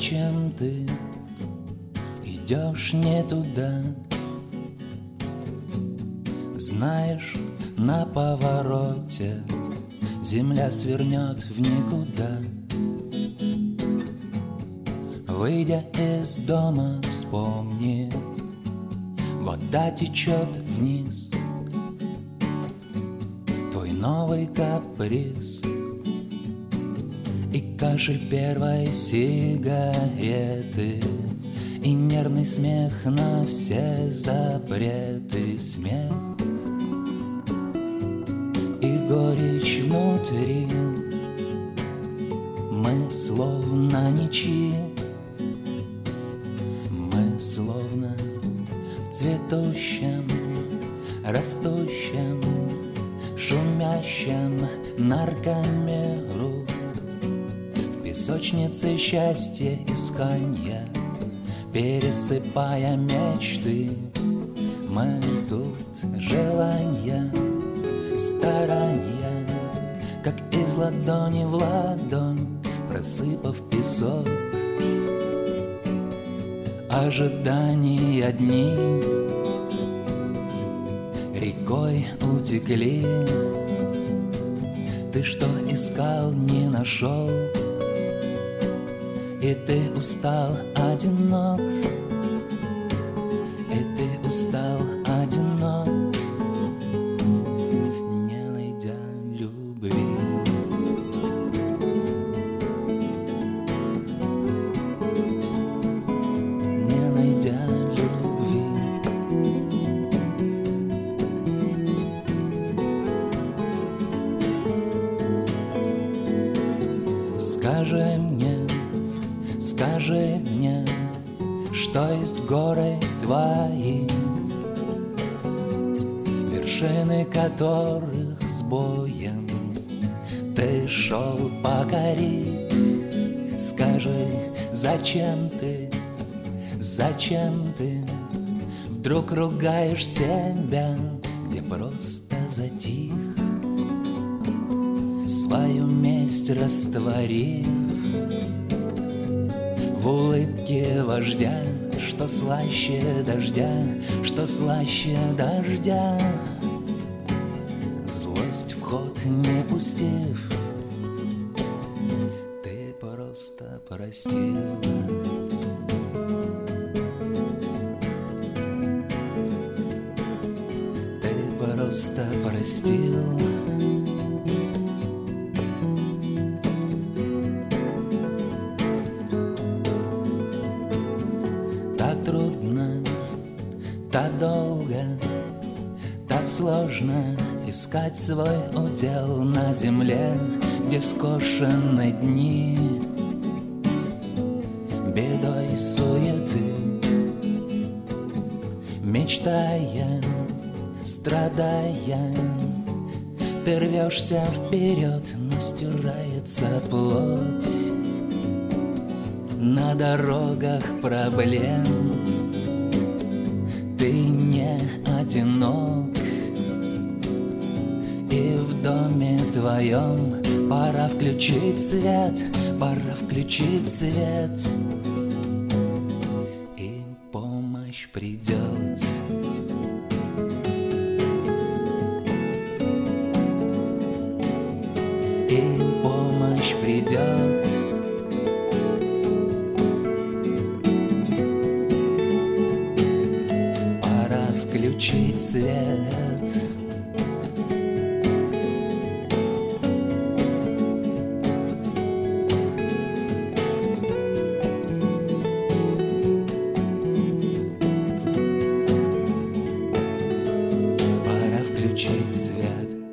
Зачем ты идешь не туда? Знаешь, на повороте земля свернет в никуда. Выйдя из дома, вспомни, вода течет вниз. Твой новый каприз и кашель первой сигареты, и нервный смех на все запреты. Смех и горечь внутри, мы словно ничьи. Мы словно в цветущем, растущем, шумящем наркомиру, в песочнице счастья исканья, пересыпая мечты. Мы тут желания, старания, как из ладони в ладонь, просыпав песок. Ожидания дни рекой утекли. Ты что искал, не нашел, и ты устал, одинок, и ты устал, одинок, не найдя любви. Не найдя любви. Скажи мне, что есть горы твои, вершины которых с боем ты шел покорить. Скажи, зачем ты вдруг ругаешь себя, где просто затих, свою месть растворив в улыбке вождя, что слаще дождя, что слаще дождя. Злость в ход не пустив, ты просто простил. Ты просто простил. Так трудно, так долго, так сложно искать свой удел на земле, где скошены дни бедой суеты. Мечтая, страдая, ты рвешься вперед, но стирается плоть на дорогах проблем. Ты не одинок, и в доме твоем пора включить свет, пора включить свет, и помощь придет. И помощь придет. Пора включить свет. Пора включить свет.